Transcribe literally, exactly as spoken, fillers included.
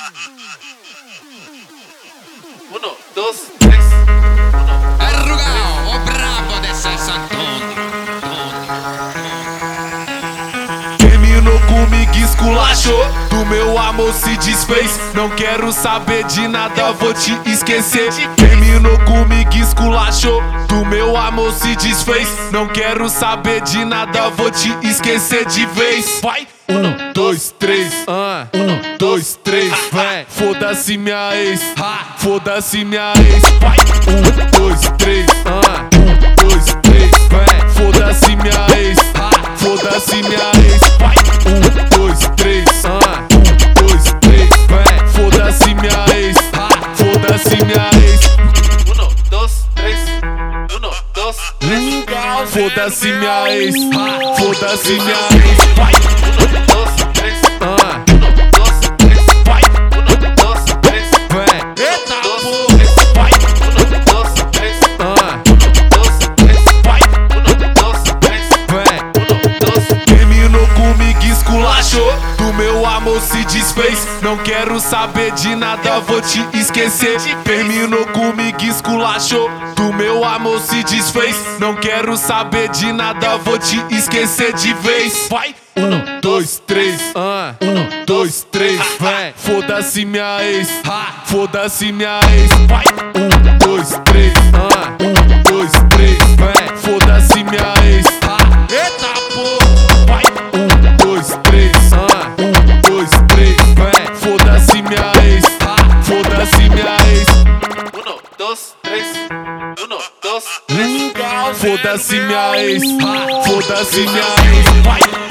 Uno, dos, três. Arrugao, o brabo desse Santudo. Terminou comigo, esculachou, do meu amor se desfez. Não quero saber de nada, vou te esquecer. Terminou comigo, esculachou, do meu amor se desfez. Não quero saber de nada, vou te esquecer de vez. Vai! Um, dois, três, uh, um, dois, três, vem. Foda-se minha ex, foda-se minha ex. Vai! Um, dois, três, uh, um, dois, três, vem. Foda-se minha ex, foda-se minha ex. Vai! Um, dois, três, uh, um, dois, três, vem. Foda-se minha ex, foda-se minha ex. Uno, dos, três. Uno, dos, três. Foda-se minha ex, foda-se minha ex. Vai! Uno, dos, três. Uh, Uno, dos, três. vai! Uno, dos, três. Vem! Eita, dos, porra! três. Vai! Uno, dos, três. Uh, Uno, dos, três. vai! Uno, dos, três. Vem! Uno, dos. Terminou comigo, esculachou, do meu amor se desfez. Não quero saber de nada, vou te esquecer. Terminou comigo, esculachou, do meu amor se desfez. Não quero saber de nada, vou te esquecer de vez. Vai! Um, dois, três, uh, um, dois, três, vem. Foda-se minha ex, foda-se minha ex. Vai! Um, dois, três, uh, um, dois, três, vem. Foda-se minha ex. Eita porra! Vai! Um, dois, três, uh, um, dois, três, vem. Foda-se minha ex, foda-se minha ex. Uno, dos, três. Uno, dos, três. Foda-se minha ex, foda-se minha ex. Vai!